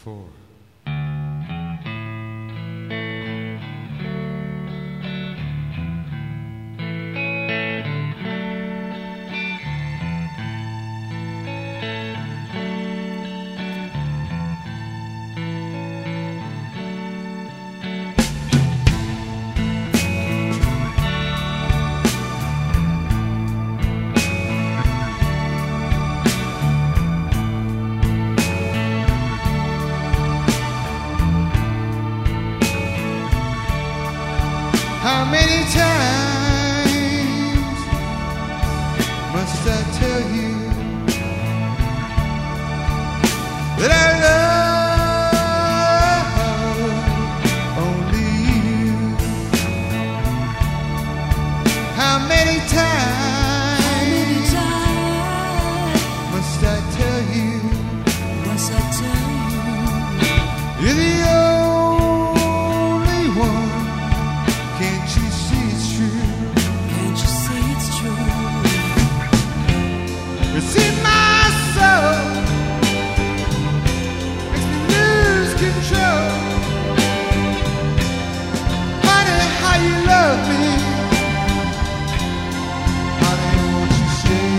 before. How many times must I tell you that I love only you? How many times must I tell you you're the only one? Can't you see it's true? It's in my soul, makes me lose control. Honey, how you love me. Honey, won't you stay?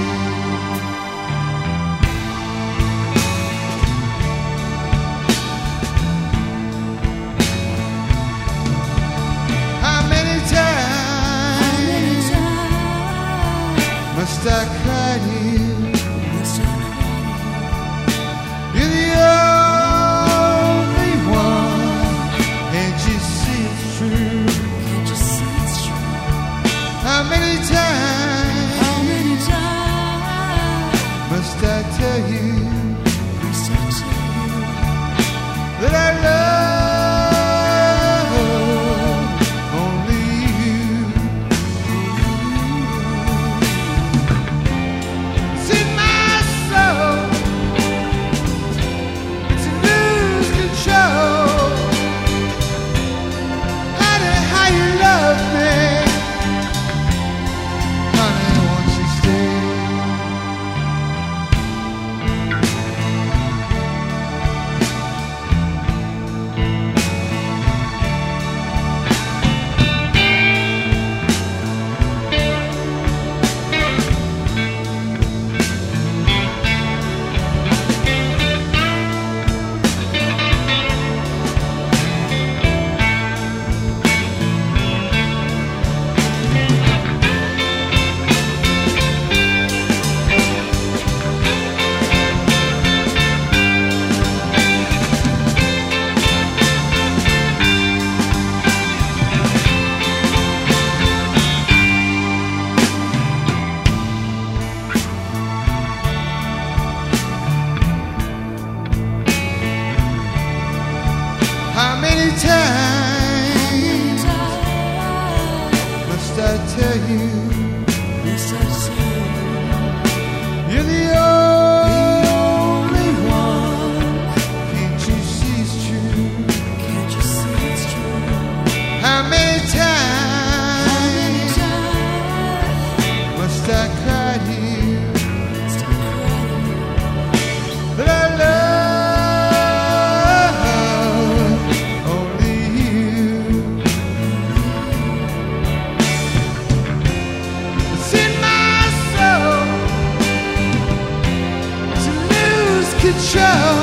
How many times must I cry to you? You're the only one. Can't you see it's true? How many times must I tell you that I love only you? It's in my soul, makes me lose control. Honey, how you love me. Honey, won't you stay? How many times must I tell you you're the only one? Can't you see it's true? How many times must I cry to you that I love only you? It's in my soul to lose control.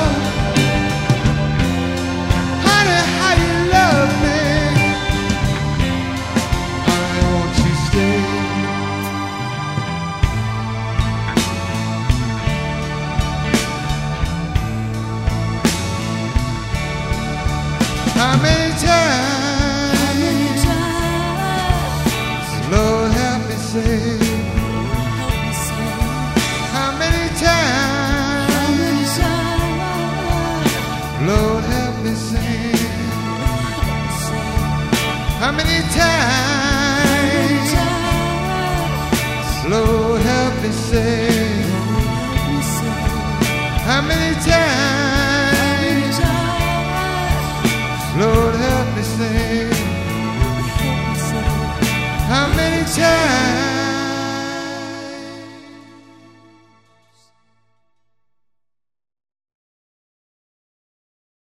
Honey, how you love me. Honey, won't you stay? How many times, Lord help me say, how many times, Lord help me say, how many times, Lord help me say, how many times, Lord help me say, how many times